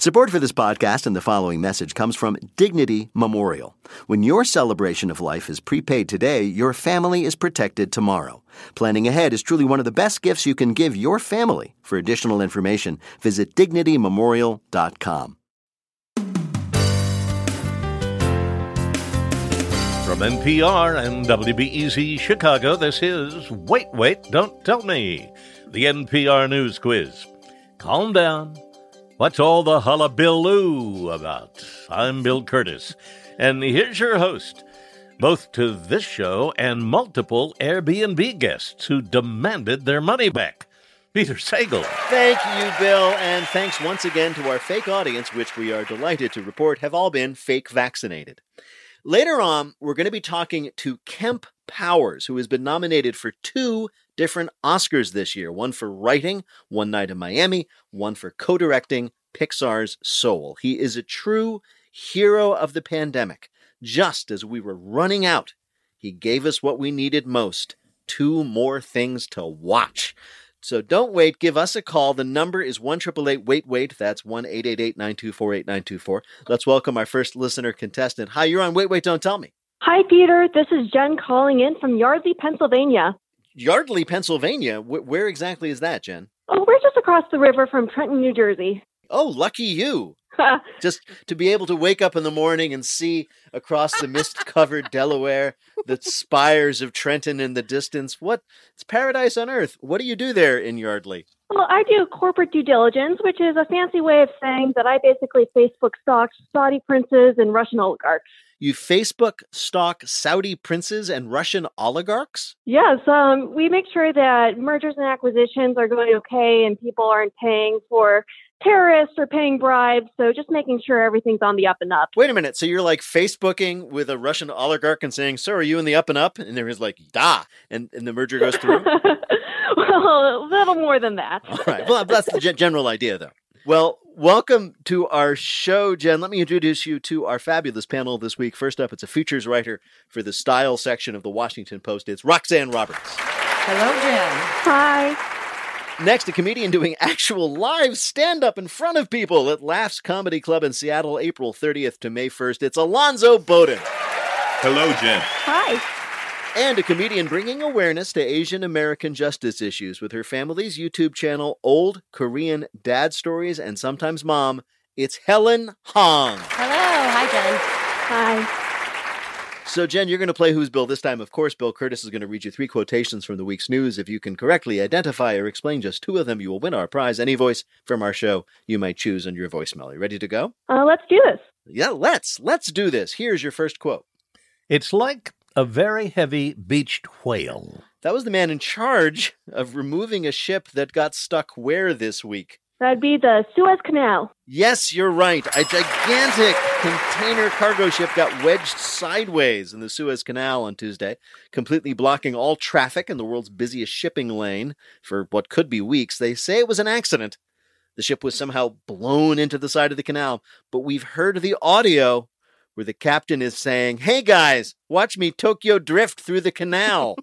Support for this podcast and the following message comes from Dignity Memorial. When your celebration of life is prepaid today, your family is protected tomorrow. Planning ahead is truly one of the best gifts you can give your family. For additional information, visit DignityMemorial.com. From NPR and WBEZ Chicago, this is Wait, Don't Tell Me, the NPR News Quiz. Calm down. What's all the hullabaloo about? I'm Bill Curtis, and here's your host, both to this show and multiple Airbnb guests who demanded their money back, Peter Sagal. Thank you, Bill, and thanks once again to our fake audience, which we are delighted to report have all been fake vaccinated. Later on, we're going to be talking to Kemp Powers, who has been nominated for 2 different Oscars this year, one for writing, One Night in Miami, one for co-directing Pixar's Soul. He is a true hero of the pandemic. Just as we were running out, he gave us what we needed most, 2 more things to watch. So don't wait, give us a call. The number is 1-888-WAIT-WAIT. That's 1-888-924-8924. Let's welcome our first listener contestant. Hi, you're on Wait, Don't Tell Me. Hi, Peter. This is Jen calling in from Yardley, Pennsylvania. Yardley, Pennsylvania? Where exactly is that, Jen? Oh, we're just across the river from Trenton, New Jersey. Oh, lucky you. Just to be able to wake up in the morning and see across the mist-covered Delaware the spires of Trenton in the distance. It's paradise on earth. What do you do there in Yardley? Well, I do corporate due diligence, which is a fancy way of saying that I basically Facebook stalk Saudi princes and Russian oligarchs. You Facebook stalk Saudi princes and Russian oligarchs? Yes, we make sure that mergers and acquisitions are going okay and people aren't paying for terrorists or paying bribes, so just making sure everything's on the up and up. Wait a minute, so you're like Facebooking with a Russian oligarch and saying, so are you in the up and up? And there's like, da, and the merger goes through? Well, a little more than that. All right, well, that's the general idea, though. Well, welcome to our show, Jen. Let me introduce you to our fabulous panel this week. First up, it's a features writer for the style section of the Washington Post. It's Roxanne Roberts. Hello, Jen. Hi. Next, a comedian doing actual live stand-up in front of people at Laughs Comedy Club in Seattle, April 30th to May 1st. It's Alonzo Bowden. Hello, Jen. Hi. And a comedian bringing awareness to Asian American justice issues with her family's YouTube channel, Old Korean Dad Stories and Sometimes Mom. It's Helen Hong. Hello. Hi, Jen. Hi. So, Jen, you're going to play Who's Bill this time. Of course, Bill Curtis is going to read you 3 quotations from the week's news. If you can correctly identify or explain just 2 of them, you will win our prize. Any voice from our show you might choose on your voicemail. Are you ready to go? Let's do this. Yeah, let's do this. Here's your first quote. It's like a very heavy beached whale. That was the man in charge of removing a ship that got stuck where this week? That'd be the Suez Canal. Yes, you're right. A gigantic container cargo ship got wedged sideways in the Suez Canal on Tuesday, completely blocking all traffic in the world's busiest shipping lane for what could be weeks. They say it was an accident. The ship was somehow blown into the side of the canal, but we've heard the audio where the captain is saying, "Hey guys, watch me Tokyo drift through the canal."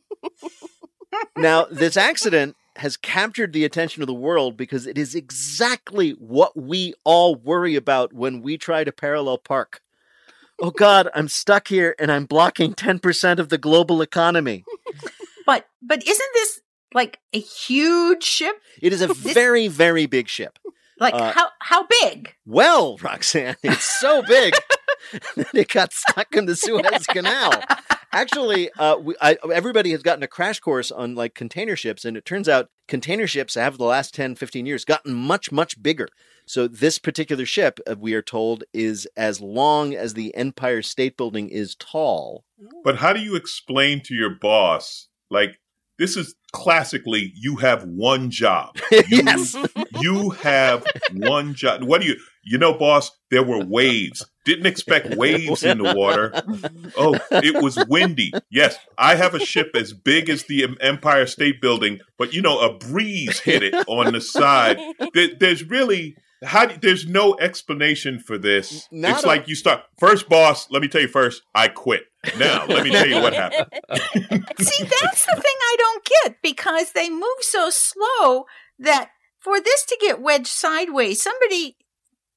Now, this accident has captured the attention of the world because it is exactly what we all worry about when we try to parallel park. Oh God, I'm stuck here and I'm blocking 10% of the global economy. But isn't this like a huge ship? It is a very, very big ship. Like how big? Well, Roxanne, it's so big that it got stuck in the Suez Canal. Actually, everybody has gotten a crash course on like container ships, and it turns out container ships have the last 10, 15 years gotten much, much bigger. So this particular ship, we are told, is as long as the Empire State Building is tall. But how do you explain to your boss, like, this is classically, you have one job. Yes. You have one job. What do you know, boss, there were waves. Didn't expect waves in the water. Oh, it was windy. Yes, I have a ship as big as the Empire State Building, but, a breeze hit it on the side. There's really... there's no explanation for this. It's like you start, first boss, let me tell you first, I quit. Now, let me tell you what happened. See, that's the thing I don't get, because they move so slow that for this to get wedged sideways, somebody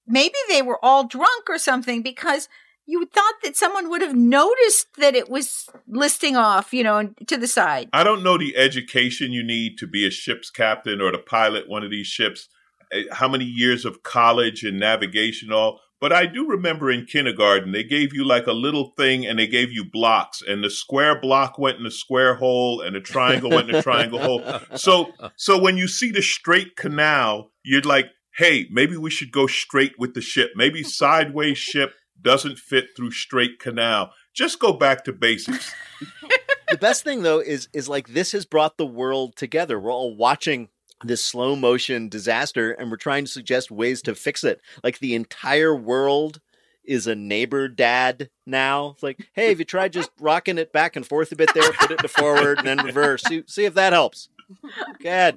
maybe they were all drunk or something, because you thought that someone would have noticed that it was listing off, to the side. I don't know the education you need to be a ship's captain or to pilot one of these ships, how many years of college and navigation all. But I do remember in kindergarten, they gave you like a little thing and they gave you blocks, and the square block went in the square hole and the triangle went in the triangle hole. So when you see the straight canal, you're like, hey, maybe we should go straight with the ship. Maybe sideways ship doesn't fit through straight canal. Just go back to basics. The best thing, though, is like this has brought the world together. We're all watching this slow motion disaster and we're trying to suggest ways to fix it. Like the entire world is a neighbor dad now. It's like, hey, have you tried just rocking it back and forth a bit there, put it to forward and then reverse. See if that helps. Good.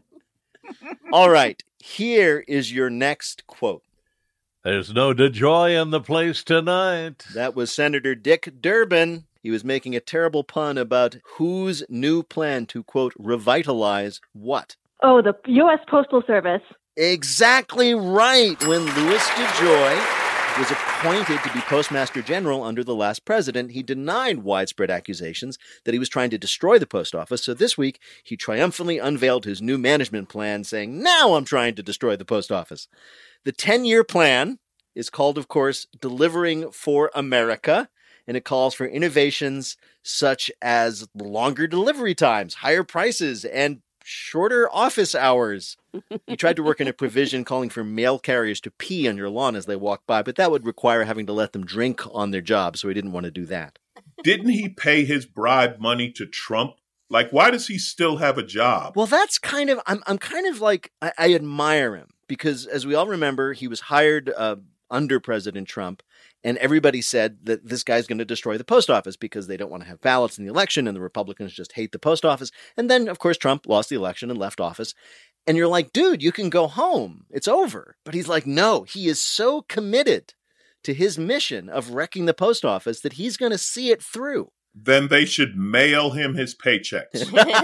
All right. Here is your next quote. There's no DeJoy in the place tonight. That was Senator Dick Durbin. He was making a terrible pun about whose new plan to, quote, revitalize what? Oh, the U.S. Postal Service. Exactly right. When Louis DeJoy was appointed to be Postmaster General under the last president, he denied widespread accusations that he was trying to destroy the post office. So this week, he triumphantly unveiled his new management plan, saying, now I'm trying to destroy the post office. The 10-year plan is called, of course, Delivering for America, and it calls for innovations such as longer delivery times, higher prices, and shorter office hours. He tried to work in a provision calling for mail carriers to pee on your lawn as they walk by, but that would require having to let them drink on their job, so he didn't want to do that. Didn't he pay his bribe money to Trump? Like, why does he still have a job? Well, that's kind of, I'm kind of like, I admire him, because as we all remember, he was hired under President Trump, and everybody said that this guy's going to destroy the post office because they don't want to have ballots in the election, and the Republicans just hate the post office. And then, of course, Trump lost the election and left office. And you're like, dude, you can go home. It's over. But he's like, no, he is so committed to his mission of wrecking the post office that he's going to see it through. Then they should mail him his paychecks.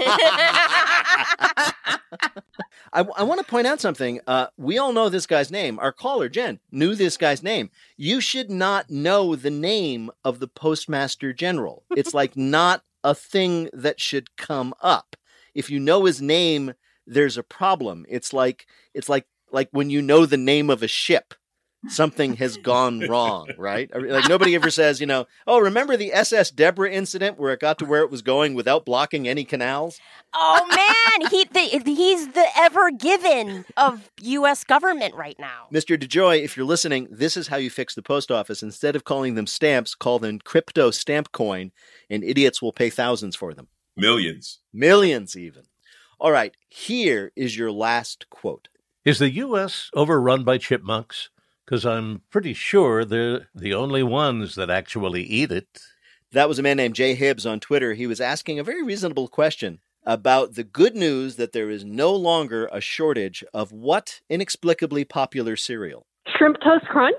I want to point out something. We all know this guy's name. Our caller, Jen, knew this guy's name. You should not know the name of the Postmaster General. It's like not a thing that should come up. If you know his name, there's a problem. It's like when you know the name of a ship. Something has gone wrong, right? Like nobody ever says, oh, remember the SS Deborah incident where it got to where it was going without blocking any canals? Oh, man, he's the Ever Given of U.S. government right now. Mr. DeJoy, if you're listening, this is how you fix the post office. Instead of calling them stamps, call them crypto stamp coin, and idiots will pay thousands for them. Millions. Millions, even. All right, here is your last quote. Is the U.S. overrun by chipmunks? Because I'm pretty sure they're the only ones that actually eat it. That was a man named Jay Hibbs on Twitter. He was asking a very reasonable question about the good news that there is no longer a shortage of what inexplicably popular cereal? Shrimp Toast Crunch?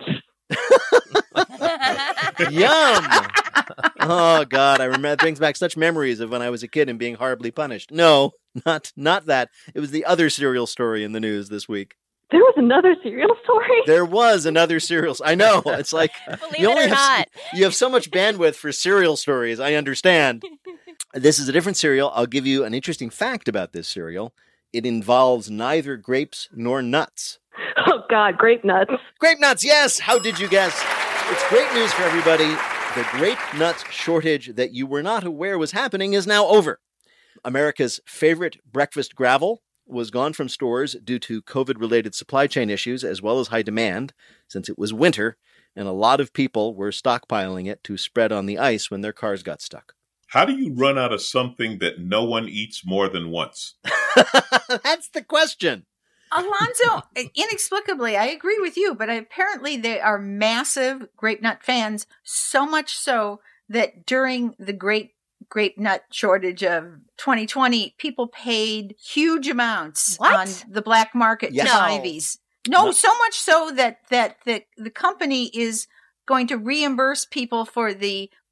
Yum! Oh, God, I remember. It brings back such memories of when I was a kid and being horribly punished. No, not that. It was the other cereal story in the news this week. There was another cereal story? There was another cereal. I know. It's like, you have so much bandwidth for cereal stories. I understand. This is a different cereal. I'll give you an interesting fact about this cereal. It involves neither grapes nor nuts. Oh, God, grape nuts. Grape nuts, yes. How did you guess? It's great news for everybody. The grape nuts shortage that you were not aware was happening is now over. America's favorite breakfast gravel was gone from stores due to COVID-related supply chain issues as well as high demand, since it was winter, and a lot of people were stockpiling it to spread on the ice when their cars got stuck. How do you run out of something that no one eats more than once? That's the question. Alonzo, inexplicably, I agree with you, but apparently they are massive grape nut fans, so much so that during the grape nut shortage of 2020, people paid huge amounts on the black market to buy these. No, so much so that the company is going to reimburse people for the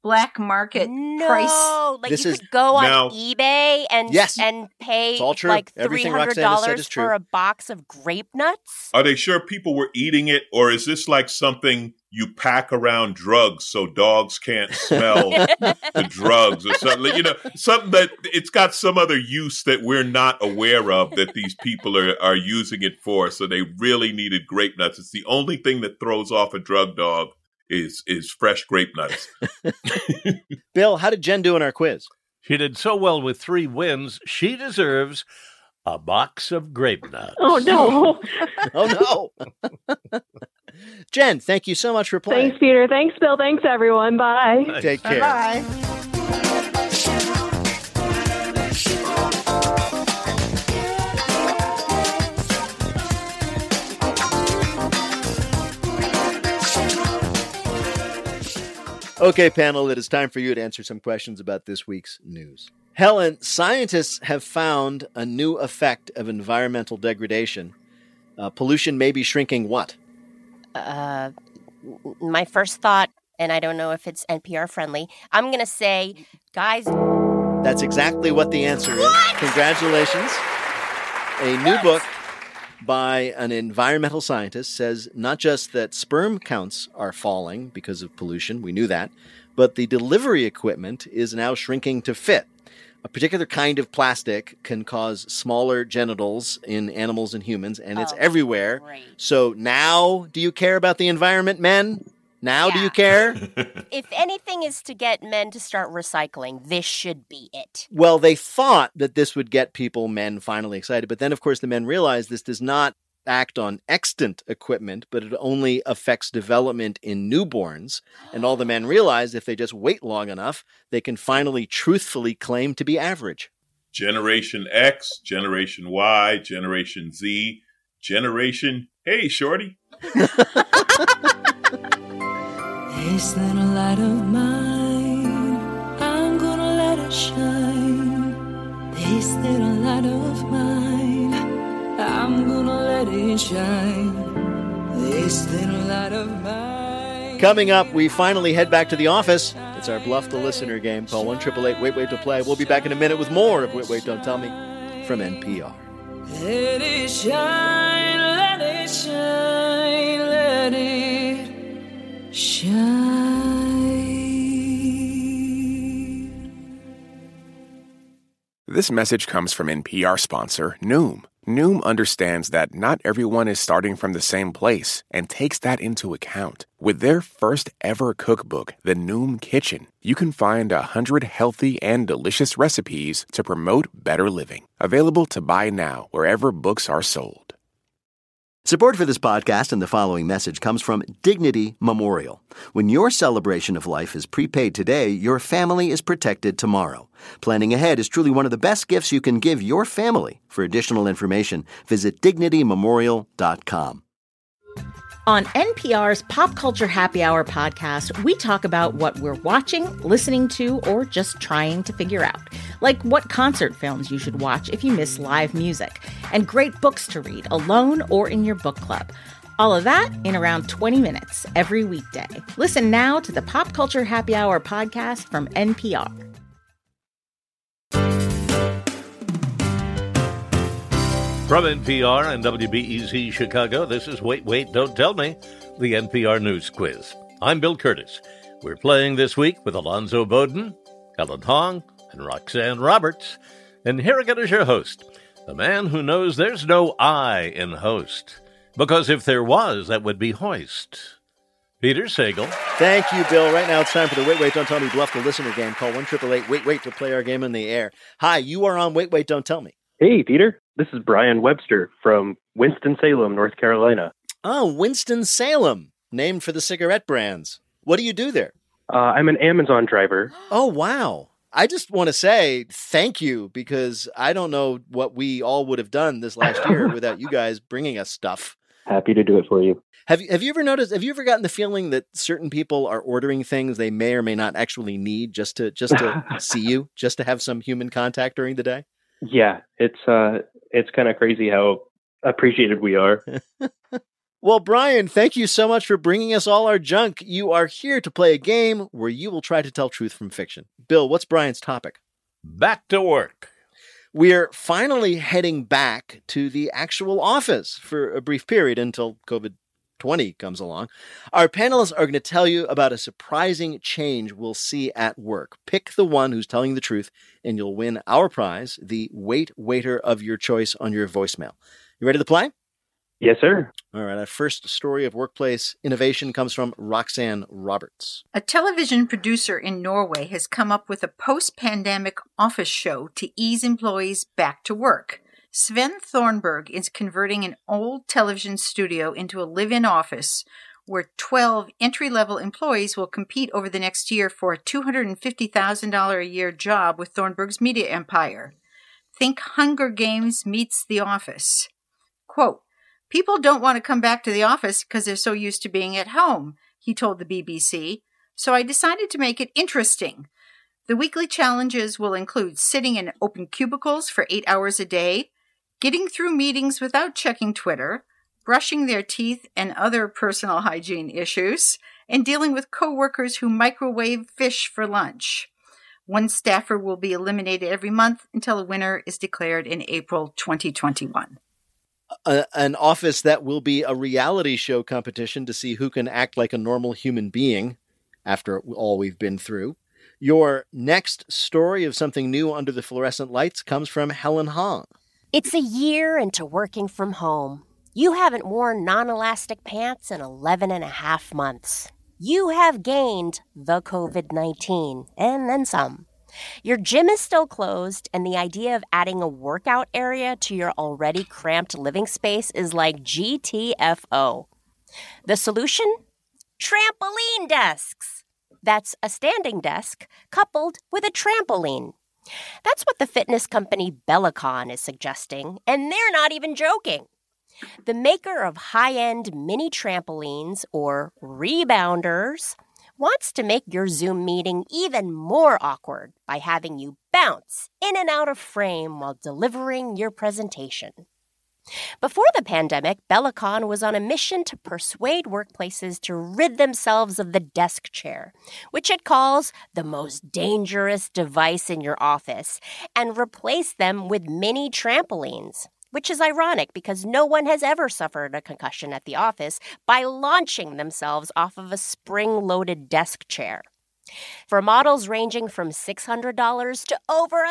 black market price. No, like This you is- could go Now- on eBay and Yes. and pay It's all true. like Everything Roxanne has said $300 is true. for a box of grape nuts. Are they sure people were eating it, or is this like something you pack around drugs so dogs can't smell the drugs or something? You know, something that it's got some other use that we're not aware of that these people are using it for. So they really needed grape nuts. It's the only thing that throws off a drug dog is fresh grape nuts. Bill, how did Jen do in our quiz? She did so well with 3 wins, she deserves a box of grape nuts. Oh, no. Oh, no. Jen, thank you so much for playing. Thanks, Peter. Thanks, Bill. Thanks, everyone. Bye. Take care. Bye. Okay, panel, it is time for you to answer some questions about this week's news. Helen, scientists have found a new effect of environmental degradation. Pollution may be shrinking what? My first thought, and I don't know if it's NPR friendly, I'm going to say, guys, That's exactly what the answer is. Congratulations. A new book by an environmental scientist says not just that sperm counts are falling because of pollution, we knew that, but the delivery equipment is now shrinking to fit. A particular kind of plastic can cause smaller genitals in animals and humans, and it's Oh, everywhere. great. So now, do you care about the environment, men? Now do Yeah. you care? If anything is to get men to start recycling, this should be it. Well, they thought that this would get men finally excited, but then, of course, the men realized this does not act on extant equipment, but it only affects development in newborns. And all the men realized if they just wait long enough, they can finally truthfully claim to be average. Generation X, Generation Y, Generation Z, Generation, hey, shorty. This little light of mine, I'm gonna let it shine. This little light of mine, I'm gonna let it shine. This little light of mine. Coming up, we finally head back to the office. It's our Bluff the Listener game. Call 1-888-WAIT-WAIT to play. We'll be back in a minute with more of Wait, Wait, Don't Tell Me from NPR. Let it shine, let it shine, let it shine. This message comes from NPR sponsor Noom. Noom understands that not everyone is starting from the same place and takes that into account. With their first ever cookbook, The Noom Kitchen, you can find 100 healthy and delicious recipes to promote better living. Available to buy now wherever books are sold. Support for this podcast and the following message comes from Dignity Memorial. When your celebration of life is prepaid today, your family is protected tomorrow. Planning ahead is truly one of the best gifts you can give your family. For additional information, visit dignitymemorial.com. On NPR's Pop Culture Happy Hour podcast, we talk about what we're watching, listening to, or just trying to figure out. Like what concert films you should watch if you miss live music, and great books to read alone or in your book club. All of that in around 20 minutes every weekday. Listen now to the Pop Culture Happy Hour podcast from NPR. From NPR and WBEZ Chicago, this is Wait, Wait, Don't Tell Me, the NPR News Quiz. I'm Bill Curtis. We're playing this week with Alonzo Bowden, Ellen Hong, and Roxanne Roberts. And here again is your host, the man who knows there's no I in host. Because if there was, that would be hoist. Peter Sagal. Thank you, Bill. Right now it's time for the Wait, Wait, Don't Tell Me Bluff the Listener game. Call 1-888-WAIT-WAIT to play our game on the air. Hi, you are on Wait, Wait, Don't Tell Me. Hey, Peter. This is Brian Webster from Winston-Salem, North Carolina. Oh, Winston-Salem, named for the cigarette brands. What do you do there? I'm an Amazon driver. Oh, wow. I just want to say thank you because I don't know what we all would have done this last year without you guys bringing us stuff. Happy to do it for you. Have you ever noticed, have you ever gotten the feeling that certain people are ordering things they may or may not actually need just to see you, just to have some human contact during the day? Yeah, it's kind of crazy how appreciated we are. Well, Brian, thank you so much for bringing us all our junk. You are here to play a game where you will try to tell truth from fiction. Bill, what's Brian's topic? Back to work. We're finally heading back to the actual office for a brief period until COVID-20 comes along. Our panelists are going to tell you about a surprising change we'll see at work. Pick the one who's telling the truth, and you'll win our prize, the Wait Waiter of your choice on your voicemail. You ready to play? Yes, sir. All right, our first story of workplace innovation comes from Roxanne Roberts. A television producer in Norway has come up with a post-pandemic office show to ease employees back to work. Sven Thornberg is converting an old television studio into a live-in office where 12 entry-level employees will compete over the next year for a $250,000 a year job with Thornberg's media empire. Think Hunger Games meets The Office. Quote, "People don't want to come back to the office because they're so used to being at home," he told the BBC. "So I decided to make it interesting. The weekly challenges will include sitting in open cubicles for 8 hours a day, getting through meetings without checking Twitter, brushing their teeth and other personal hygiene issues, and dealing with coworkers who microwave fish for lunch. One staffer will be eliminated every month until a winner is declared in April 2021. An office that will be a reality show competition to see who can act like a normal human being after all we've been through. Your next story of something new under the fluorescent lights comes from Helen Hong. It's a year into working from home. You haven't worn non-elastic pants in 11 and a half months. You have gained the COVID-19 and then some. Your gym is still closed, and the idea of adding a workout area to your already cramped living space is like GTFO. The solution? Trampoline desks. That's a standing desk coupled with a trampoline. That's what the fitness company Bellicon is suggesting, and they're not even joking. The maker of high-end mini trampolines, or rebounders, wants to make your Zoom meeting even more awkward by having you bounce in and out of frame while delivering your presentation. Before the pandemic, Bellicon was on a mission to persuade workplaces to rid themselves of the desk chair, which it calls the most dangerous device in your office, and replace them with mini trampolines. Which is ironic because no one has ever suffered a concussion at the office by launching themselves off of a spring-loaded desk chair. For models ranging from $600 to over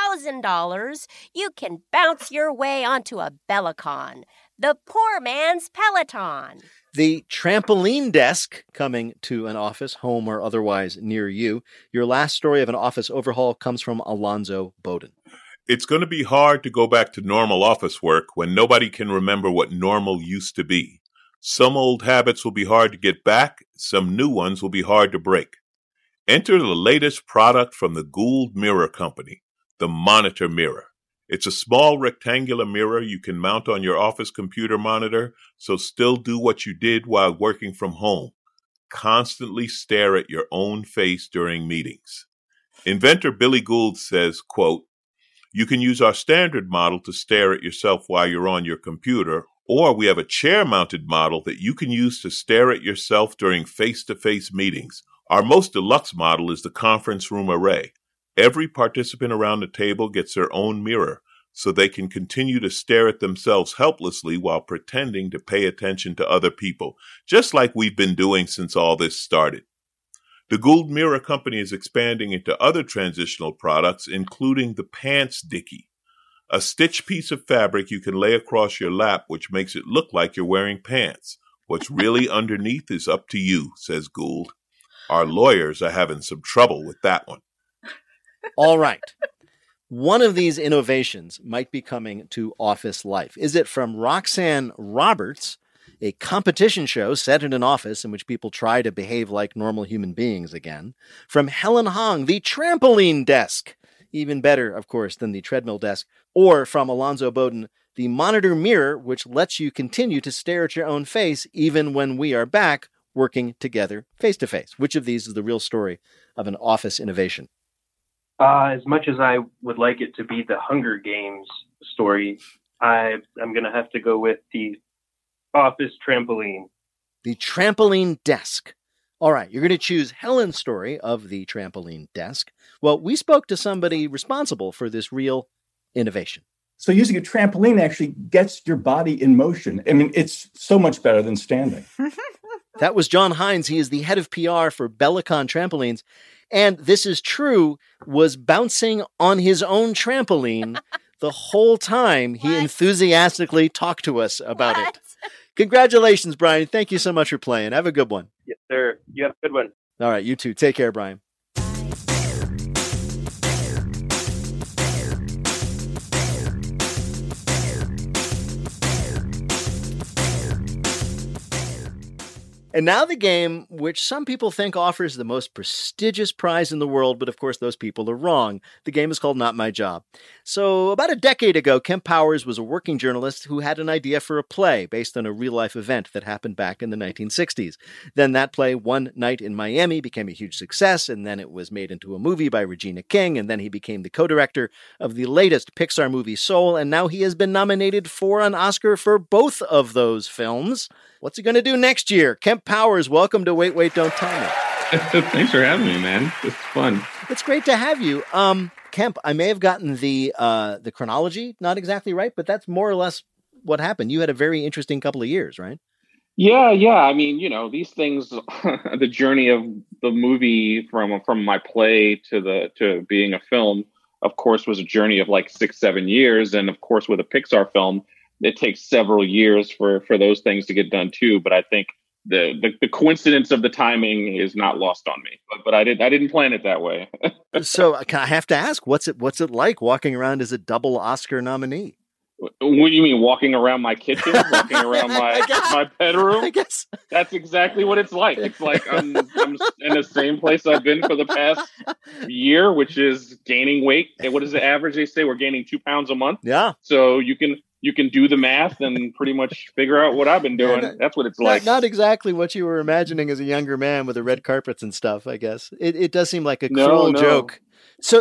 $1,000, you can bounce your way onto a Bellicon, the poor man's Peloton. The trampoline desk coming to an office, home or otherwise near you. Your last story of an office overhaul comes from Alonzo Bowden. It's going to be hard to go back to normal office work when nobody can remember what normal used to be. Some old habits will be hard to get back. Some new ones will be hard to break. Enter the latest product from the Gould Mirror Company, the Monitor Mirror. It's a small rectangular mirror you can mount on your office computer monitor, so still do what you did while working from home. Constantly stare at your own face during meetings. Inventor Billy Gould says, quote, "You can use our standard model to stare at yourself while you're on your computer, or we have a chair-mounted model that you can use to stare at yourself during face-to-face meetings. Our most deluxe model is the conference room array. Every participant around the table gets their own mirror, so they can continue to stare at themselves helplessly while pretending to pay attention to other people, just like we've been doing since all this started." The Gould Mirror Company is expanding into other transitional products, including the Pants Dicky, a stitched piece of fabric you can lay across your lap, which makes it look like you're wearing pants. What's really underneath is up to you, says Gould. Our lawyers are having some trouble with that one. All right. One of these innovations might be coming to office life. Is it from Roxanne Roberts, a competition show set in an office in which people try to behave like normal human beings again? From Helen Hong, the trampoline desk, even better, of course, than the treadmill desk. Or from Alonzo Bowden, the monitor mirror, which lets you continue to stare at your own face even when we are back working together face-to-face. Which of these is the real story of an office innovation? As much as I would like it to be the Hunger Games story, I'm going to have to go with the office trampoline. The trampoline desk. All right, you're going to choose Helen's story of the trampoline desk. Well, we spoke to somebody responsible for this real innovation. So using a trampoline actually gets your body in motion. I mean, it's so much better than standing. That was John Hines. He is the head of PR for Bellicon Trampolines. And This Is True was bouncing on his own trampoline the whole time he enthusiastically talked to us about it. Congratulations, Brian. Thank you so much for playing. Have a good one. Yes, sir. You have a good one. All right, you too. Take care, Brian. And now the game which some people think offers the most prestigious prize in the world, but of course those people are wrong. The game is called Not My Job. So about a decade ago, Kemp Powers was a working journalist who had an idea for a play based on a real-life event that happened back in the 1960s. Then that play, One Night in Miami, became a huge success, and then it was made into a movie by Regina King, and then he became the co-director of the latest Pixar movie, Soul, and now he has been nominated for an Oscar for both of those films. What's he going to do next year? Kemp Powers, welcome to Wait, Wait, Don't Tell Me. Thanks for having me, man. It's fun. It's great to have you. Kemp, I may have gotten the chronology not exactly right, but that's more or less what happened. You had a very interesting couple of years, right? Yeah. I mean, these things, the journey of the movie from my play to being a film, of course, was a journey of like 6-7 years. And of course, with a Pixar film, it takes several years for those things to get done too. But I think the coincidence of the timing is not lost on me. But I didn't plan it that way. So I have to ask, what's it like walking around as a double Oscar nominee? What do you mean, walking around my kitchen, walking around my bedroom? I guess that's exactly what it's like. It's like I'm in the same place I've been for the past year, which is gaining weight. And what is the average? They say we're gaining 2 pounds a month. Yeah. So you can do the math and pretty much figure out what I've been doing. That's what it's like. Not exactly what you were imagining as a younger man with the red carpets and stuff, I guess. It does seem like a cruel joke. So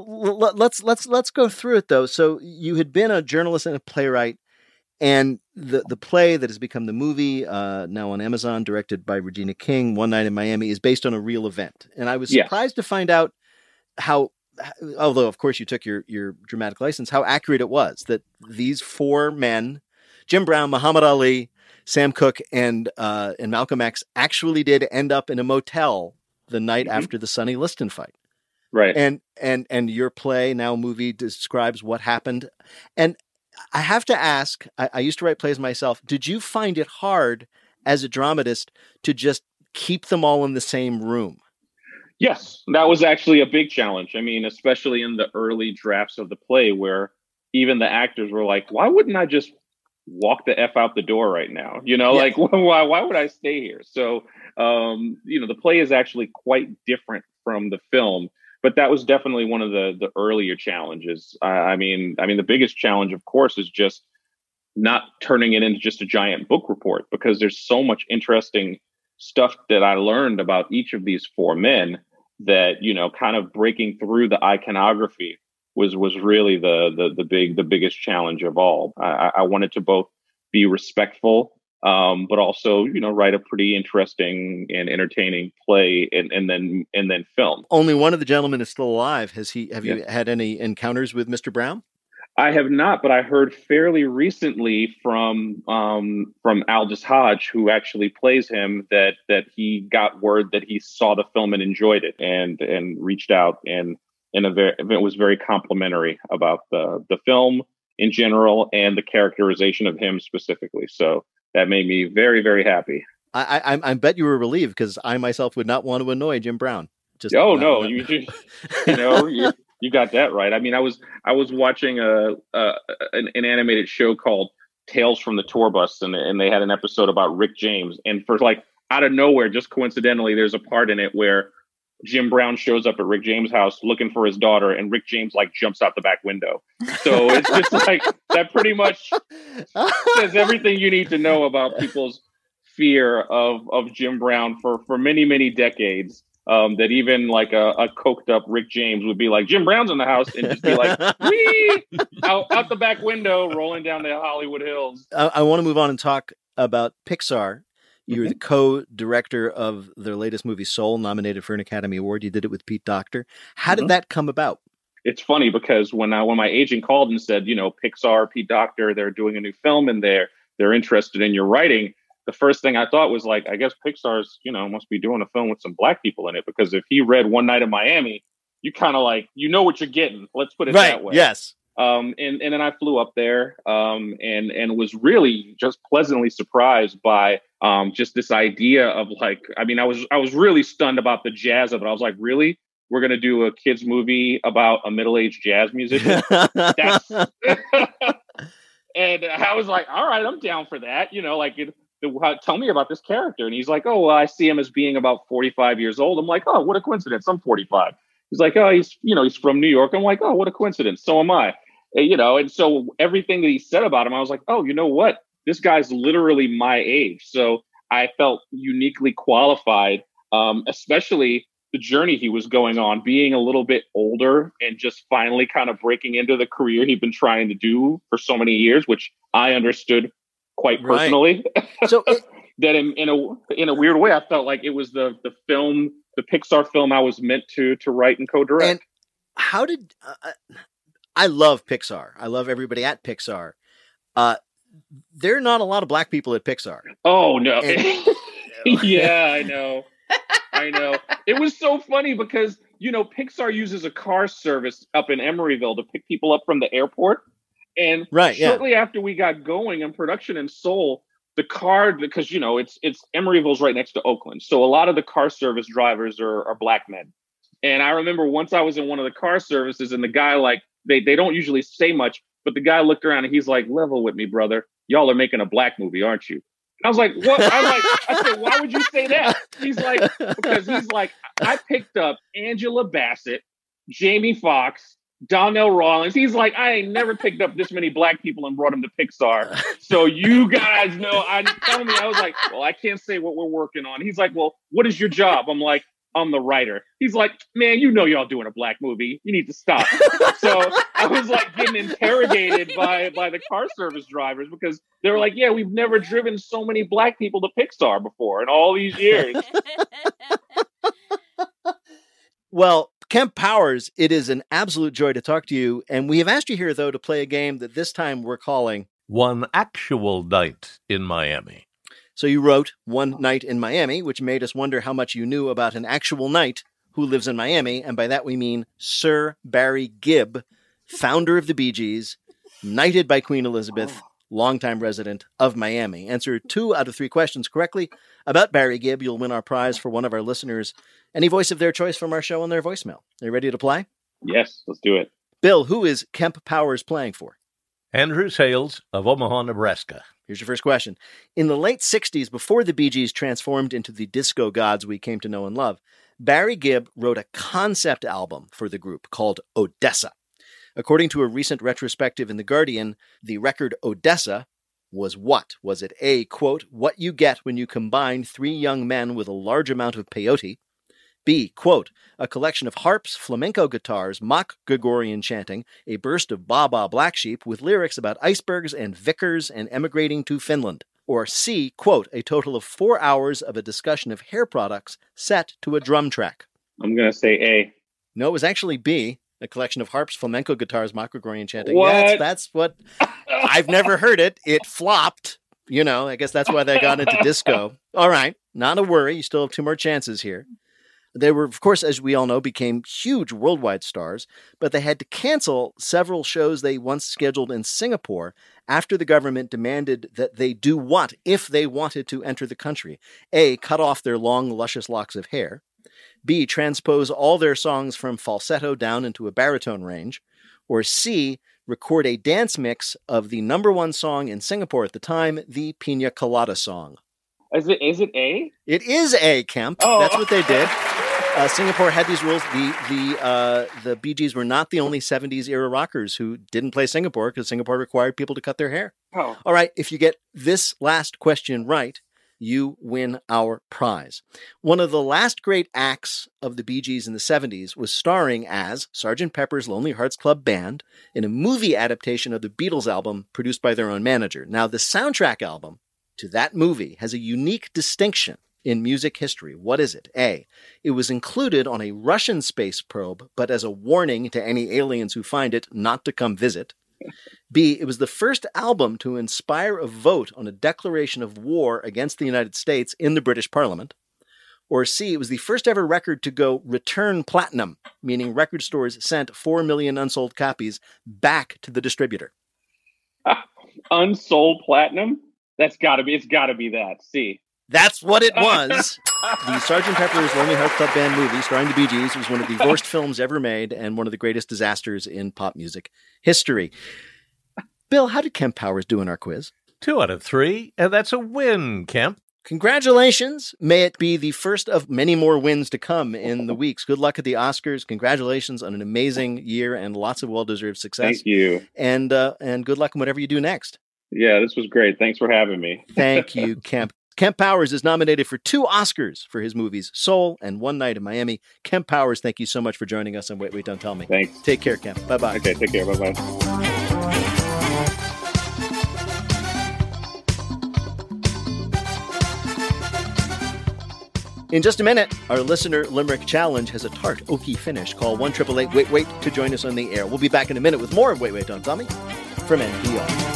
let's go through it though. So you had been a journalist and a playwright, and the play that has become the movie now on Amazon, directed by Regina King, One Night in Miami, is based on a real event. And I was surprised to find out how, although of course you took your dramatic license, how accurate it was that these 4 men, Jim Brown, Muhammad Ali, Sam Cooke, and Malcolm X, actually did end up in a motel the night after the Sonny Liston fight. Right. And your play, now movie, describes what happened. And I have to ask, I used to write plays myself. Did you find it hard as a dramatist to just keep them all in the same room? Yes, that was actually a big challenge. I mean, especially in the early drafts of the play where even the actors were like, why wouldn't I just walk the F out the door right now? Like, why would I stay here? So, the play is actually quite different from the film. But that was definitely one of the earlier challenges. I mean, the biggest challenge, of course, is just not turning it into just a giant book report, because there's so much interesting stuff that I learned about each of these 4 men that, kind of breaking through the iconography was really the biggest challenge of all. I wanted to both be respectful, but also, write a pretty interesting and entertaining play and then film. Only one of the gentlemen is still alive. Have you had any encounters with Mr. Brown? I have not, but I heard fairly recently from Aldous Hodge, who actually plays him, that he got word that he saw the film and enjoyed it and reached out and it was very complimentary about the film in general and the characterization of him specifically. So that made me very, very happy. I bet you were relieved, because I myself would not want to annoy Jim Brown. No, you got that right. I mean, I was watching an animated show called Tales from the Tour Bus, and they had an episode about Rick James. And for like out of nowhere, just coincidentally, there's a part in it where Jim Brown shows up at Rick James' house looking for his daughter, and Rick James like jumps out the back window. So it's just like that pretty much says everything you need to know about people's fear of Jim Brown for many, many decades. That even like a coked up Rick James would be like, Jim Brown's in the house, and just be like, wee, out the back window, rolling down the Hollywood Hills. I want to move on and talk about Pixar. You're the co-director of their latest movie, Soul, nominated for an Academy Award. You did it with Pete Docter. How did that come about? It's funny because when my agent called and said, Pixar, Pete Docter, they're doing a new film and they're interested in your writing, the first thing I thought was like, I guess Pixar's, must be doing a film with some black people in it, because if he read One Night in Miami, you kind of like, what you're getting. Let's put it that way. Yes. And then I flew up there and was really just pleasantly surprised by just this idea of like, I was really stunned about the jazz of it. I was like, really? We're going to do a kids movie about a middle-aged jazz musician? And I was like, all right, I'm down for that. Tell me about this character. And he's like, oh, well, I see him as being about 45 years old. I'm like, oh, what a coincidence. I'm 45. He's like, oh, he's from New York. I'm like, oh, what a coincidence. So am I. And so everything that he said about him, I was like, oh, you know what? This guy's literally my age. So I felt uniquely qualified, especially the journey he was going on, being a little bit older and just finally kind of breaking into the career he'd been trying to do for so many years, which I understood quite personally. Right. So that in a weird way, I felt like it was the Pixar film I was meant to write and co-direct. And how did I love Pixar? I love everybody at Pixar. There are not a lot of black people at Pixar. Oh no! Yeah, I know. It was so funny because Pixar uses a car service up in Emeryville to pick people up from the airport, and shortly after we got going in production in Soul, the car, because it's Emeryville's right next to Oakland, so a lot of the car service drivers are black men. And I remember once I was in one of the car services, and the guy, like, they don't usually say much, but the guy looked around and he's like, level with me, brother. Y'all are making a black movie, aren't you? And I was like, what? I said, why would you say that? Because he's like, I picked up Angela Bassett, Jamie Foxx, Donnell Rawlings. He's like, I ain't never picked up this many black people and brought them to Pixar. So you guys know, I was like, well, I can't say what we're working on. He's like, well, what is your job? I'm like, I'm the writer. He's like, man, y'all doing a black movie. You need to stop. So I was like getting interrogated by the car service drivers because they were like, yeah, we've never driven so many black people to Pixar before in all these years. Well, Kemp Powers, it is an absolute joy to talk to you. And we have asked you here, though, to play a game that this time we're calling One Actual Night in Miami. So you wrote One Night in Miami, which made us wonder how much you knew about an actual knight who lives in Miami. And by that we mean Sir Barry Gibb, founder of the Bee Gees, knighted by Queen Elizabeth, longtime resident of Miami. Answer 2 out of 3 questions correctly about Barry Gibb. You'll win our prize for one of our listeners, any voice of their choice from our show on their voicemail. Are you ready to play? Yes, let's do it. Bill, who is Kemp Powers playing for? Andrew Sales of Omaha, Nebraska. Here's your first question. In the late 60s, before the Bee Gees transformed into the disco gods we came to know and love, Barry Gibb wrote a concept album for the group called Odessa. According to a recent retrospective in The Guardian, the record Odessa was what? Was it A, quote, what you get when you combine 3 young men with a large amount of peyote? B, quote, a collection of harps, flamenco guitars, mock Gregorian chanting, a burst of Baa Baa Black Sheep with lyrics about icebergs and vicars and emigrating to Finland. Or C, quote, a total of 4 hours of a discussion of hair products set to a drum track. I'm going to say A. No, it was actually B, a collection of harps, flamenco guitars, mock Gregorian chanting. What? Yeah, that's what... I've never heard it. It flopped. I guess that's why they got into disco. All right, not a worry. You still have 2 more chances here. They were, of course, as we all know, became huge worldwide stars, but they had to cancel several shows they once scheduled in Singapore after the government demanded that they do what if they wanted to enter the country? A, cut off their long, luscious locks of hair. B, transpose all their songs from falsetto down into a baritone range. Or C, record a dance mix of the #1 song in Singapore at the time, the Pina Colada song. Is it A? It is A, Kemp. Oh. That's what they did. Singapore had these rules. The Bee Gees were not the only 70s era rockers who didn't play Singapore because Singapore required people to cut their hair. Oh. All right, if you get this last question right, you win our prize. One of the last great acts of the Bee Gees in the 70s was starring as Sgt. Pepper's Lonely Hearts Club Band in a movie adaptation of the Beatles album produced by their own manager. Now, the soundtrack album to that movie has a unique distinction in music history. What is it? A, it was included on a Russian space probe, but as a warning to any aliens who find it not to come visit. B, it was the first album to inspire a vote on a declaration of war against the United States in the British Parliament. Or C, it was the first ever record to go return platinum, meaning record stores sent 4 million unsold copies back to the distributor. Unsold platinum? It's got to be that. C. That's what it was. The Sgt. Pepper's Lonely Hearts Club Band movie starring the Bee Gees was one of the worst films ever made and one of the greatest disasters in pop music history. Bill, how did Kemp Powers do in our quiz? 2 out of 3, and that's a win, Kemp. Congratulations. May it be the first of many more wins to come in the weeks. Good luck at the Oscars. Congratulations on an amazing year and lots of well-deserved success. Thank you. And good luck in whatever you do next. Yeah, this was great. Thanks for having me. Thank you, Kemp. Kemp Powers is nominated for 2 Oscars for his movies Soul and One Night in Miami. Kemp Powers, thank you so much for joining us on Wait, Wait, Don't Tell Me. Thanks. Take care, Kemp. Bye-bye. Okay, take care. Bye-bye. In just a minute, our listener Limerick Challenge has a tart, oaky finish. Call 1-888-WAIT-WAIT to join us on the air. We'll be back in a minute with more of Wait, Wait, Don't Tell Me from NPR.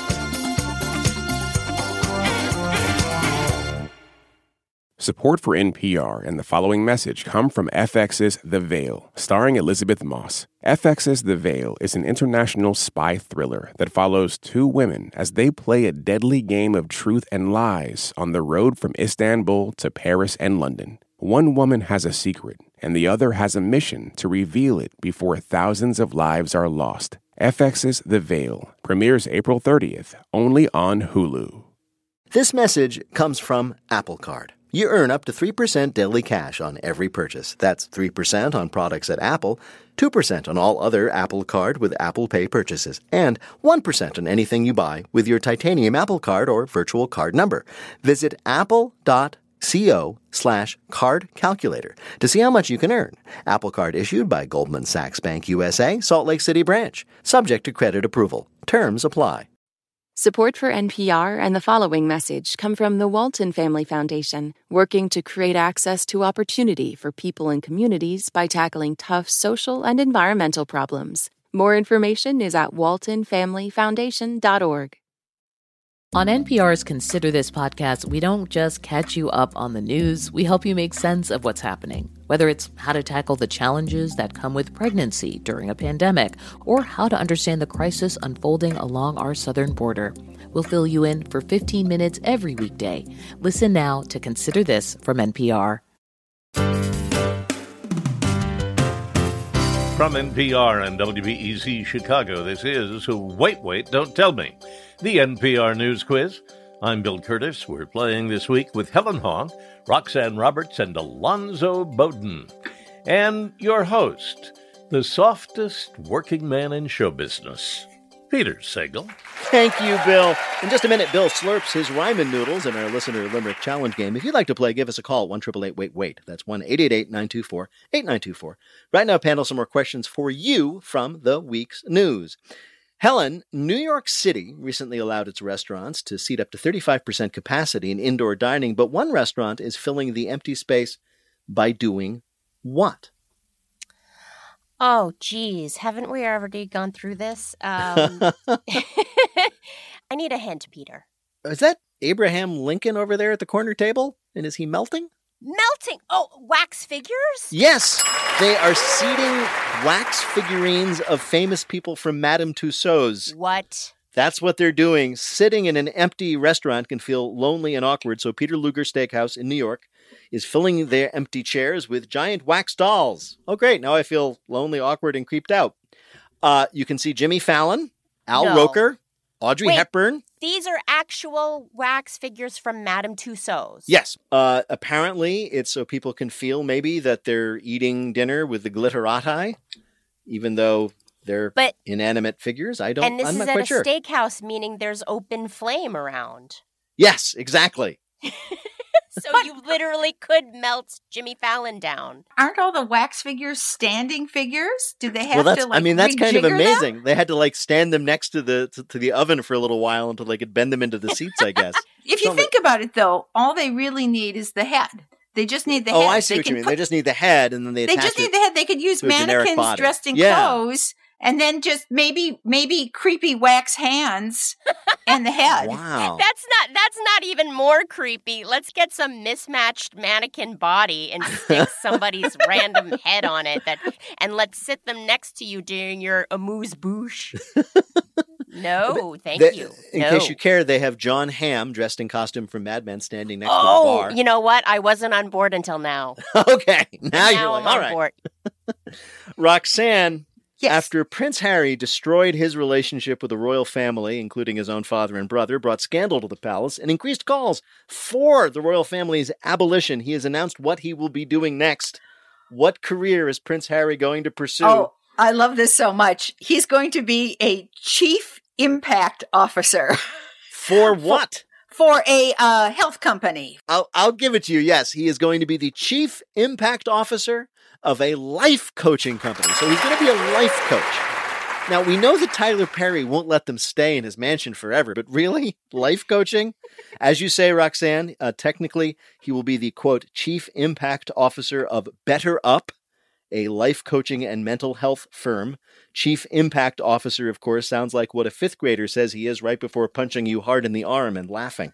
Support for NPR and the following message come from FX's The Veil, starring Elizabeth Moss. FX's The Veil is an international spy thriller that follows 2 women as they play a deadly game of truth and lies on the road from Istanbul to Paris and London. One woman has a secret, and the other has a mission to reveal it before thousands of lives are lost. FX's The Veil premieres April 30th, only on Hulu. This message comes from Apple Card. You earn up to 3% daily cash on every purchase. That's 3% on products at Apple, 2% on all other Apple Card with Apple Pay purchases, and 1% on anything you buy with your titanium Apple Card or virtual card number. Visit apple.co/card calculator to see how much you can earn. Apple Card issued by Goldman Sachs Bank USA, Salt Lake City branch. Subject to credit approval. Terms apply. Support for NPR and the following message come from the Walton Family Foundation, working to create access to opportunity for people and communities by tackling tough social and environmental problems. More information is at waltonfamilyfoundation.org. On NPR's Consider This podcast, we don't just catch you up on the news, we help you make sense of what's happening. Whether it's how to tackle the challenges that come with pregnancy during a pandemic, or how to understand the crisis unfolding along our southern border. We'll fill you in for 15 minutes every weekday. Listen now to Consider This from NPR. From NPR and WBEZ Chicago, this is Wait, Wait, Don't Tell Me, the NPR News Quiz. I'm Bill Curtis. We're playing this week with Helen Hong, Roxanne Roberts, and Alonzo Bowden. And your host, the softest working man in show business, Peter Sagal. Thank you, Bill. In just a minute, Bill slurps his ramen noodles in our listener Limerick Challenge game. If you'd like to play, give us a call, 1-888-WAIT-WAIT. That's 1-888-924-8924. Right now, panel, some more questions for you from the week's news. Helen, New York City recently allowed its restaurants to seat up to 35% capacity in indoor dining, but one restaurant is filling the empty space by doing what? Oh, geez. Haven't we already gone through this? I need a hint, Peter. Is that Abraham Lincoln over there at the corner table? And is he melting? Melting? Oh, wax figures? Yes. They are seating wax figurines of famous people from Madame Tussauds. What? That's what they're doing. Sitting in an empty restaurant can feel lonely and awkward, so Peter Luger Steakhouse in New York is filling their empty chairs with giant wax dolls. Oh, great. Now I feel lonely, awkward, and creeped out. You can see Jimmy Fallon, Al Roker, Audrey Hepburn. These are actual wax figures from Madame Tussauds. Yes. Apparently, it's so people can feel maybe that they're eating dinner with the glitterati, even though they're inanimate figures. I'm not quite sure. And this is at a steakhouse, meaning there's open flame around. Yes, exactly. So you literally could melt Jimmy Fallon down. Aren't all the wax figures standing figures? Do they have Well, that's to, like, that's kind of rejigger amazing. them? They had to like stand them next to the oven for a little while until they could bend them into the seats, I guess. If you think about it, though, all they really need is the head. They just need the head. Oh, I see what you mean. They just need the head, and then they attach just need it the head. They could use to a generic mannequins body. dressed in Yeah. clothes, and then just maybe creepy wax hands and the head. Wow. That's not even more creepy. Let's get some mismatched mannequin body and stick somebody's random head on it and let's sit them next to you during your amuse-bouche. No, thank you. In No. case you care, they have John Hamm dressed in costume from Mad Men standing next to the Oh, bar. you know what? I wasn't on board until now. Okay, now you're Now like, I'm all on right. board. Roxanne, Yes. after Prince Harry destroyed his relationship with the royal family, including his own father and brother, brought scandal to the palace, and increased calls for the royal family's abolition, he has announced what he will be doing next. What career is Prince Harry going to pursue? Oh, I love this so much. He's going to be a chief impact officer For what? for a health company. I'll give it to you. Yes, he is going to be the chief impact officer of a life coaching company. So he's going to be a life coach. Now, we know that Tyler Perry won't let them stay in his mansion forever, but really? Life coaching? As you say, Roxanne, technically, he will be the, quote, chief impact officer of Better Up, a life coaching and mental health firm. Chief impact officer, of course, sounds like what a fifth grader says he is right before punching you hard in the arm and laughing.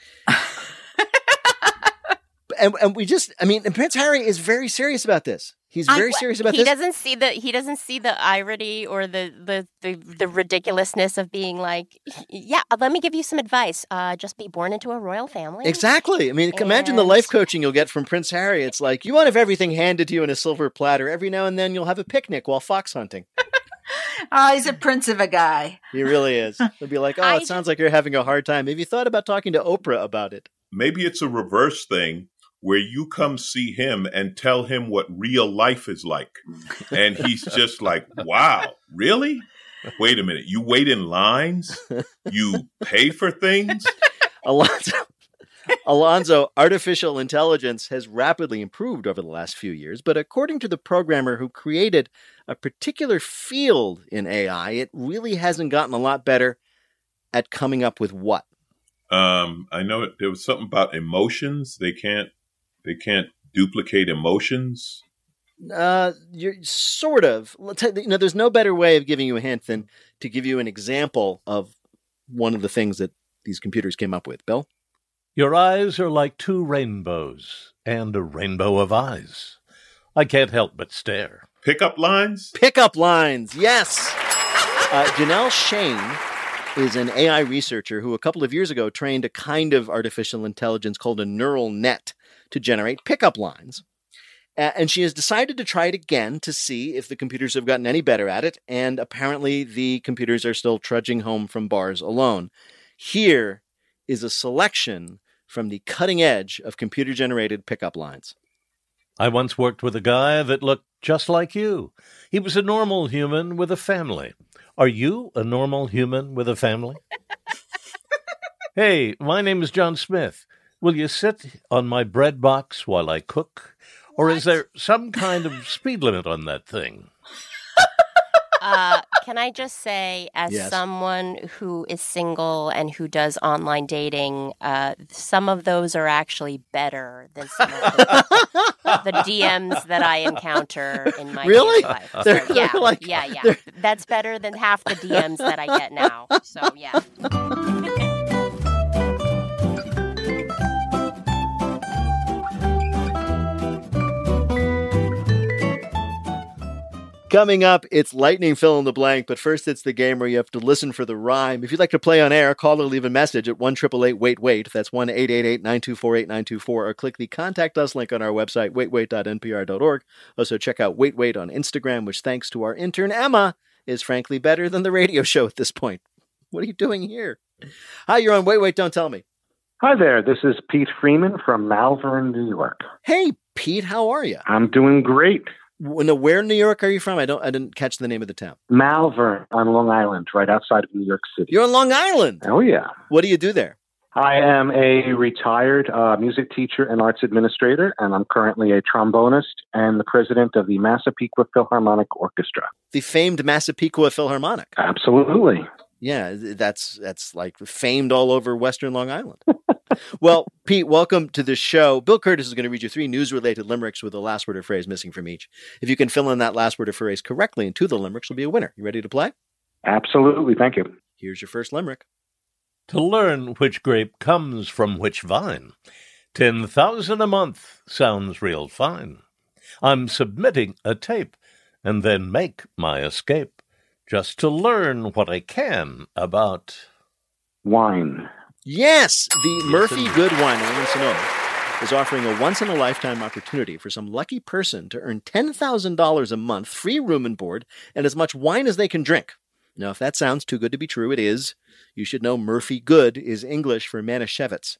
And we just, and Prince Harry is very serious about this. He's very serious about he this. He doesn't see the irony or the ridiculousness of being like, yeah, let me give you some advice. Just be born into a royal family. Exactly. Imagine the life coaching you'll get from Prince Harry. It's like, you want to have everything handed to you in a silver platter. Every now and then you'll have a picnic while fox hunting. He's a prince of a guy. He really is. They'll be like, it sounds like you're having a hard time. Have you thought about talking to Oprah about it? Maybe it's a reverse thing where you come see him and tell him what real life is like. And he's just like, wow, really? Wait a minute. You wait in lines? You pay for things? Alonzo, artificial intelligence has rapidly improved over the last few years, but according to the programmer who created a particular field in AI, it really hasn't gotten a lot better at coming up with what? I know there was something about emotions. They can't duplicate emotions. You're sort of. There's no better way of giving you a hint than to give you an example of one of the things that these computers came up with. Bill? Your eyes are like two rainbows, and a rainbow of eyes. I can't help but stare. Pickup lines? Pickup lines, yes! Janelle Shane is an AI researcher who a couple of years ago trained a kind of artificial intelligence called a neural net to generate pickup lines. And she has decided to try it again to see if the computers have gotten any better at it, and apparently the computers are still trudging home from bars alone. Here is a selection from the cutting edge of computer-generated pickup lines. I once worked with a guy that looked just like you. He was a normal human with a family. Are you a normal human with a family? Hey, my name is John Smith. Will you sit on my bread box while I cook? Or is there some kind of speed limit on that thing? Can I just say, as Yes. someone who is single and who does online dating, some of those are actually better than some of the DMs that I encounter in my Really? daily life. So, They're yeah, like- yeah. they're- That's better than half the DMs that I get now. So, yeah. Coming up, it's lightning fill in the blank, but first it's the game where you have to listen for the rhyme. If you'd like to play on air, call or leave a message at 1-888-WAIT-WAIT. That's 1-888-924-8924, or click the Contact Us link on our website, waitwait.npr.org. Also check out Wait Wait on Instagram, which thanks to our intern Emma, is frankly better than the radio show at this point. What are you doing here? Hi, you're on Wait Wait, Don't Tell Me. Hi there, this is Pete Freeman from Malvern, New York. Hey, Pete, how are you? I'm doing great. Where in New York are you from? I didn't catch the name of the town. Malvern on Long Island, right outside of New York City. You're on Long Island? Oh, yeah. What do you do there? I am a retired music teacher and arts administrator, and I'm currently a trombonist and the president of the Massapequa Philharmonic Orchestra. The famed Massapequa Philharmonic. Absolutely. Yeah, that's like famed all over Western Long Island. Well, Pete, welcome to the show. Bill Curtis is going to read you 3 news-related limericks with a last word or phrase missing from each. If you can fill in that last word or phrase correctly into the limericks, you'll be a winner. You ready to play? Absolutely. Thank you. Here's your first limerick. To learn which grape comes from which vine, 10,000 a month sounds real fine. I'm submitting a tape and then make my escape just to learn what I can about wine. Yes, the Murphy Good Winery in Sonoma is offering a once-in-a-lifetime opportunity for some lucky person to earn $10,000 a month, free room and board, and as much wine as they can drink. Now, if that sounds too good to be true, it is. You should know Murphy Good is English for Manischewitz.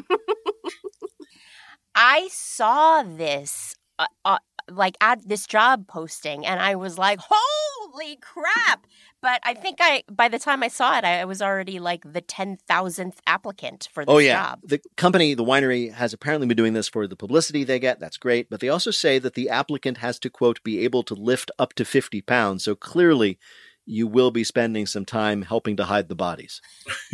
I saw this, at this job posting, and I was like, holy crap! But I think by the time I saw it, I was already like the 10,000th applicant for this job. The company, the winery, has apparently been doing this for the publicity they get. That's great. But they also say that the applicant has to, quote, be able to lift up to 50 pounds. So clearly, you will be spending some time helping to hide the bodies.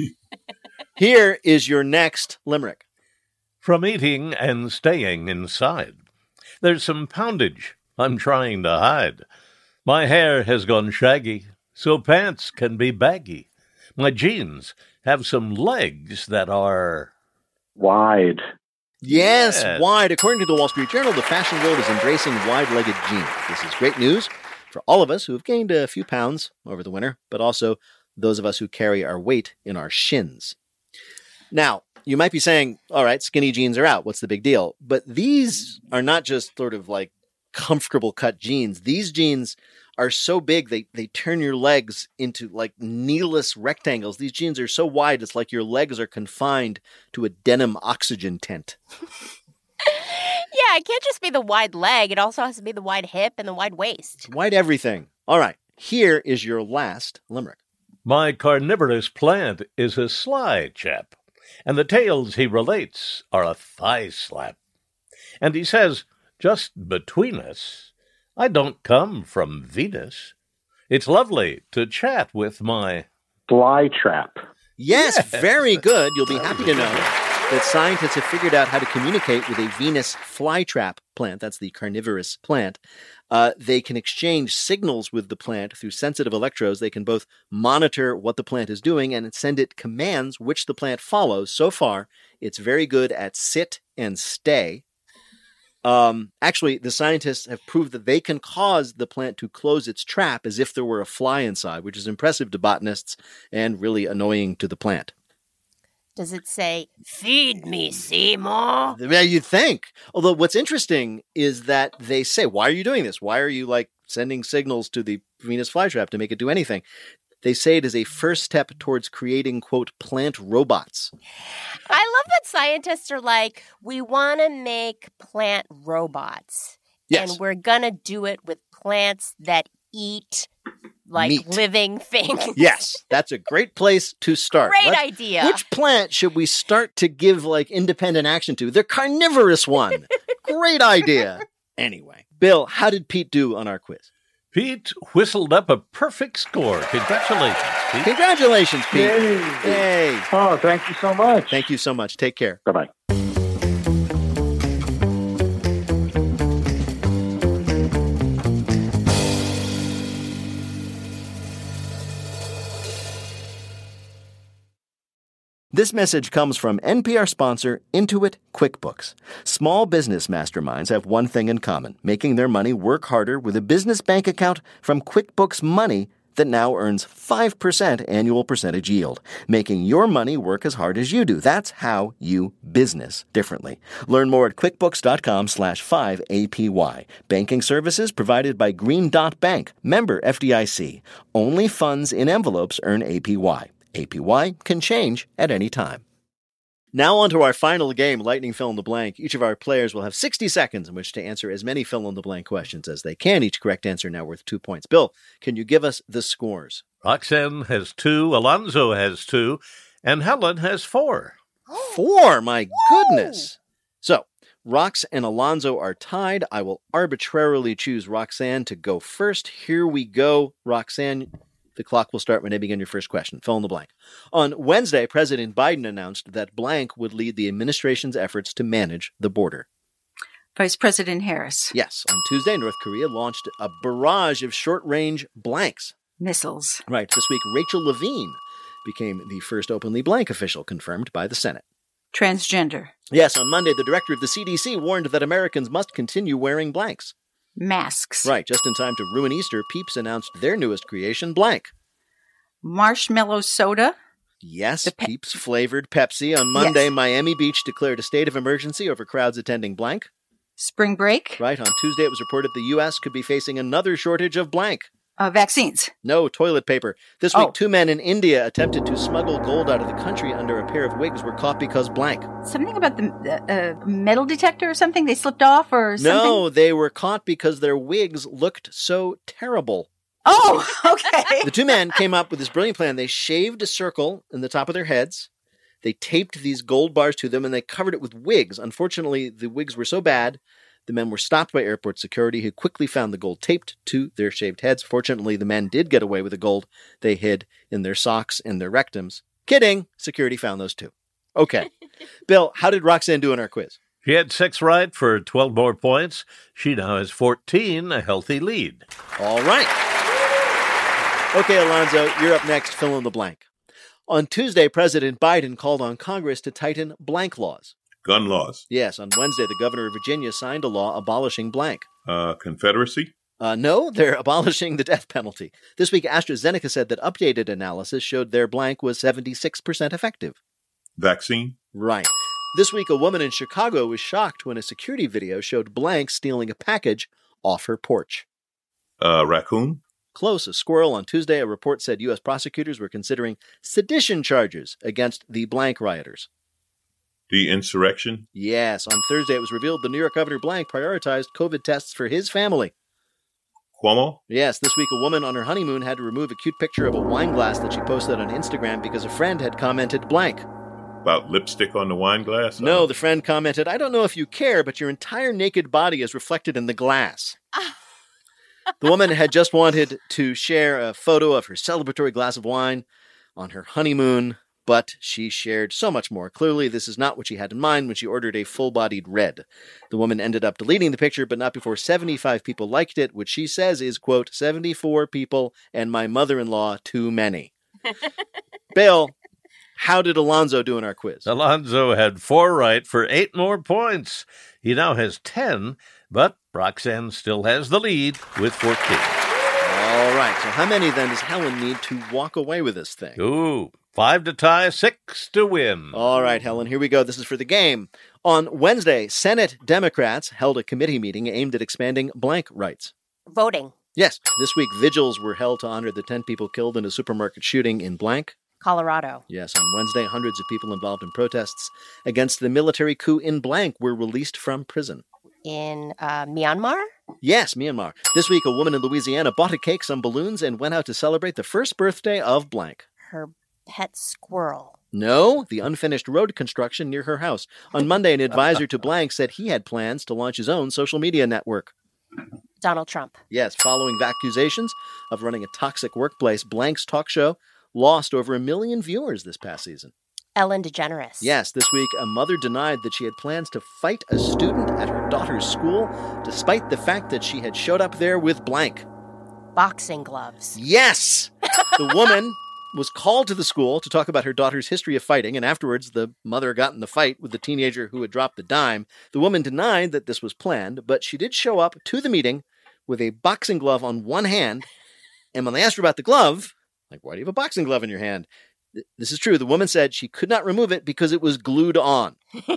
Here is your next limerick. From eating and staying inside, there's some poundage I'm trying to hide. My hair has gone shaggy, so pants can be baggy. My jeans have some legs that are wide. Yes, wide. According to the Wall Street Journal, the fashion world is embracing wide-legged jeans. This is great news for all of us who have gained a few pounds over the winter, but also those of us who carry our weight in our shins. Now, you might be saying, all right, skinny jeans are out. What's the big deal? But these are not just sort of like comfortable cut jeans. These jeans are so big, they turn your legs into like kneeless rectangles. These jeans are so wide, it's like your legs are confined to a denim oxygen tent. Yeah, it can't just be the wide leg. It also has to be the wide hip and the wide waist. Wide everything. All right, here is your last limerick. My carnivorous plant is a sly chap, and the tales he relates are a thigh slap. And he says, just between us, I don't come from Venus. It's lovely to chat with my fly trap. Yes, very good. You'll be happy to know that scientists have figured out how to communicate with a Venus flytrap plant. That's the carnivorous plant. They can exchange signals with the plant through sensitive electrodes. They can both monitor what the plant is doing and send it commands which the plant follows. So far, it's very good at sit and stay. Actually, the scientists have proved that they can cause the plant to close its trap as if there were a fly inside, which is impressive to botanists and really annoying to the plant. Does it say, feed me, Seymour? Yeah, you'd think. Although what's interesting is that they say, why are you doing this? Why are you like sending signals to the Venus flytrap to make it do anything? They say it is a first step towards creating, quote, plant robots. I love that scientists are like, we want to make plant robots. Yes. And we're going to do it with plants that eat like meat. Living things. Yes, that's a great place to start. Great idea. Which plant should we start to give like independent action to? The carnivorous one. Great idea. Anyway, Bill, how did Pete do on our quiz? Pete whistled up a perfect score. Congratulations, Pete. Congratulations, Pete. Yay. Oh, thank you so much. Thank you so much. Take care. Bye-bye. This message comes from NPR sponsor Intuit QuickBooks. Small business masterminds have one thing in common, making their money work harder with a business bank account from QuickBooks Money that now earns 5% annual percentage yield, making your money work as hard as you do. That's how you business differently. Learn more at quickbooks.com/5APY. Banking services provided by Green Dot Bank, member FDIC. Only funds in envelopes earn APY. APY can change at any time. Now on to our final game, Lightning Fill in the Blank. Each of our players will have 60 seconds in which to answer as many fill-in-the-blank questions as they can. Each correct answer now worth 2 points. Bill, can you give us the scores? Roxanne has 2, Alonzo has 2, and Helen has 4. 4, my goodness. So, Rox and Alonzo are tied. I will arbitrarily choose Roxanne to go first. Here we go. Roxanne, the clock will start when I begin your first question. Fill in the blank. On Wednesday, President Biden announced that blank would lead the administration's efforts to manage the border. Vice President Harris. Yes. On Tuesday, North Korea launched a barrage of short-range blanks. Missiles. Right. This week, Rachel Levine became the first openly blank official confirmed by the Senate. Transgender. Yes, on Monday, the director of the CDC warned that Americans must continue wearing blanks. Masks. Right, just in time to ruin Easter, Peeps announced their newest creation, blank. Marshmallow soda. Yes, Peeps-flavored Pepsi. On Monday, Yes. Miami Beach declared a state of emergency over crowds attending blank. Spring break. Right, on Tuesday, it was reported the U.S. could be facing another shortage of blank. Vaccines. No, toilet paper. This week, 2 men in India attempted to smuggle gold out of the country under a pair of wigs were caught because blank. Something about the metal detector or something? They slipped off or something? No, they were caught because their wigs looked so terrible. Oh, okay. The 2 men came up with this brilliant plan. They shaved a circle in the top of their heads. They taped these gold bars to them, and they covered it with wigs. Unfortunately, the wigs were so bad, the men were stopped by airport security, who quickly found the gold taped to their shaved heads. Fortunately, the men did get away with the gold they hid in their socks and their rectums. Kidding! Security found those too. Okay. Bill, how did Roxanne do in our quiz? She had 6 right for 12 more points. She now has 14, a healthy lead. All right. Okay, Alonzo, you're up next. Fill in the blank. On Tuesday, President Biden called on Congress to tighten blank laws. Gun laws. Yes, on Wednesday, the governor of Virginia signed a law abolishing blank. Confederacy? No, they're abolishing the death penalty. This week, AstraZeneca said that updated analysis showed their blank was 76% effective. Vaccine? Right. This week, a woman in Chicago was shocked when a security video showed blank stealing a package off her porch. Raccoon? Close. A squirrel. On Tuesday, a report said U.S. prosecutors were considering sedition charges against the blank rioters. The insurrection? Yes. On Thursday, it was revealed the New York Governor blank prioritized COVID tests for his family. Cuomo? Yes. This week, a woman on her honeymoon had to remove a cute picture of a wine glass that she posted on Instagram because a friend had commented blank. About lipstick on the wine glass? No, the friend commented, I don't know if you care, but your entire naked body is reflected in the glass. The woman had just wanted to share a photo of her celebratory glass of wine on her honeymoon, but she shared so much more. Clearly, this is not what she had in mind when she ordered a full-bodied red. The woman ended up deleting the picture, but not before 75 people liked it, which she says is, quote, 74 people and my mother-in-law too many. Bill, how did Alonzo do in our quiz? Alonzo had 4 right for 8 more points. He now has 10, but Roxanne still has the lead with 14. All right, so how many then does Helen need to walk away with this thing? Ooh, 5 to tie, 6 to win. All right, Helen, here we go. This is for the game. On Wednesday, Senate Democrats held a committee meeting aimed at expanding blank rights. Voting. Yes, this week vigils were held to honor the 10 people killed in a supermarket shooting in blank. Colorado. Yes, on Wednesday, hundreds of people involved in protests against the military coup in blank were released from prison. In Myanmar? Yes, Myanmar. This week, a woman in Louisiana bought a cake, some balloons, and went out to celebrate the first birthday of blank. Her pet squirrel. No, the unfinished road construction near her house. On Monday, an advisor to blank said he had plans to launch his own social media network. Donald Trump. Yes, following accusations of running a toxic workplace, blank's talk show lost over 1 million viewers this past season. Ellen DeGeneres. Yes, this week, a mother denied that she had plans to fight a student at her daughter's school, despite the fact that she had showed up there with blank. Boxing gloves. Yes! The woman was called to the school to talk about her daughter's history of fighting, and afterwards the mother got in the fight with the teenager who had dropped the dime. The woman denied that this was planned, but she did show up to the meeting with a boxing glove on one hand, and when they asked her about the glove, like, why do you have a boxing glove in your hand? This is true. The woman said she could not remove it because it was glued on.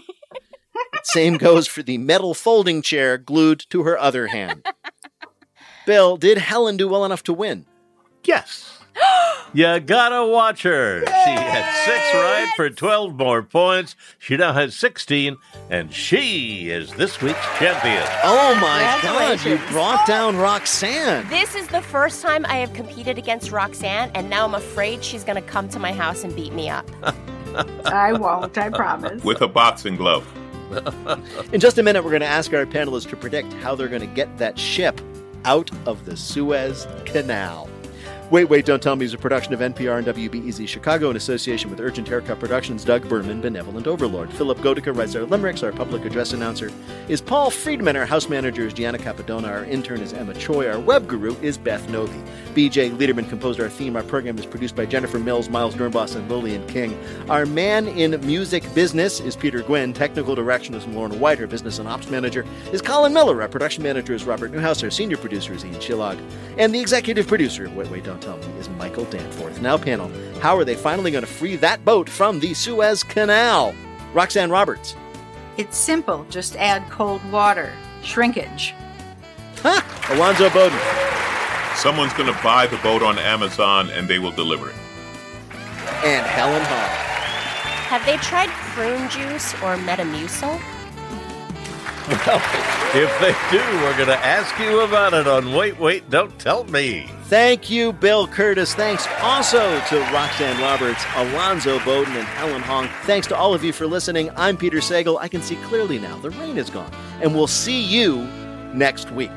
Same goes for the metal folding chair glued to her other hand. Bill, did Helen do well enough to win? Yes. You gotta watch her. She had 6 right for 12 more points. She now has 16, and she is this week's champion. Oh my God, you brought down Roxanne. This is the first time I have competed against Roxanne, and now I'm afraid she's going to come to my house and beat me up. I won't, I promise. With a boxing glove. In just a minute, we're going to ask our panelists to predict how they're going to get that ship out of the Suez Canal. Wait, Don't Tell Me is a production of NPR and WBEZ Chicago in association with Urgent Haircut Productions. Doug Berman, Benevolent Overlord. Philip Godica writes our limericks. Our public address announcer is Paul Friedman. Our house manager is Gianna Capadona. Our intern is Emma Choi. Our web guru is Beth Novi. BJ Liederman composed our theme. Our program is produced by Jennifer Mills, Miles Nernbos, and Lillian King. Our man in music business is Peter Gwynn. Technical direction is Lorna White. Our business and ops manager is Colin Miller. Our production manager is Robert Newhouse. Our senior producer is Ian Chillag. And the executive producer of Wait, Don't Tell Me is Michael Danforth. Now, panel, how are they finally going to free that boat from the Suez Canal? Roxanne Roberts. It's simple. Just add cold water. Shrinkage. Alonzo Bowden. Someone's going to buy the boat on Amazon and they will deliver it. And Helen Hahn. Have they tried prune juice or Metamucil? Well, if they do, we're going to ask you about it on Wait, Don't Tell Me. Thank you, Bill Curtis. Thanks also to Roxanne Roberts, Alonzo Bowden, and Helen Hong. Thanks to all of you for listening. I'm Peter Sagal. I can see clearly now. The rain is gone. And we'll see you next week.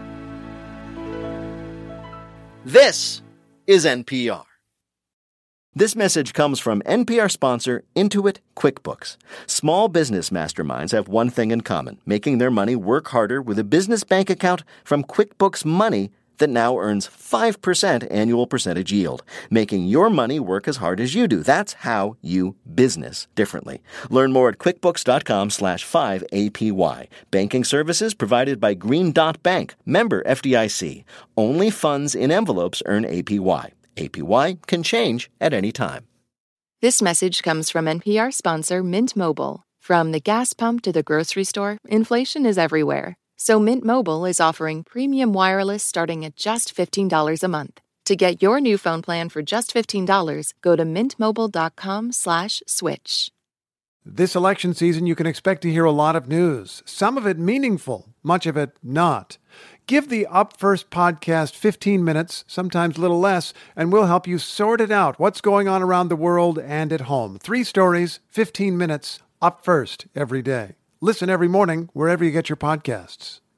This is NPR. This message comes from NPR sponsor Intuit QuickBooks. Small business masterminds have one thing in common, making their money work harder with a business bank account from QuickBooks Money that now earns 5% annual percentage yield, making your money work as hard as you do. That's how you business differently. Learn more at quickbooks.com/5APY. Banking services provided by Green Dot Bank, member FDIC. Only funds in envelopes earn APY. APY can change at any time. This message comes from NPR sponsor Mint Mobile. From the gas pump to the grocery store, inflation is everywhere. So Mint Mobile is offering premium wireless starting at just $15 a month. To get your new phone plan for just $15, go to mintmobile.com/switch. This election season, you can expect to hear a lot of news, some of it meaningful, much of it not. Give the Up First podcast 15 minutes, sometimes a little less, and we'll help you sort it out, what's going on around the world and at home. 3 stories, 15 minutes, Up First every day. Listen every morning wherever you get your podcasts.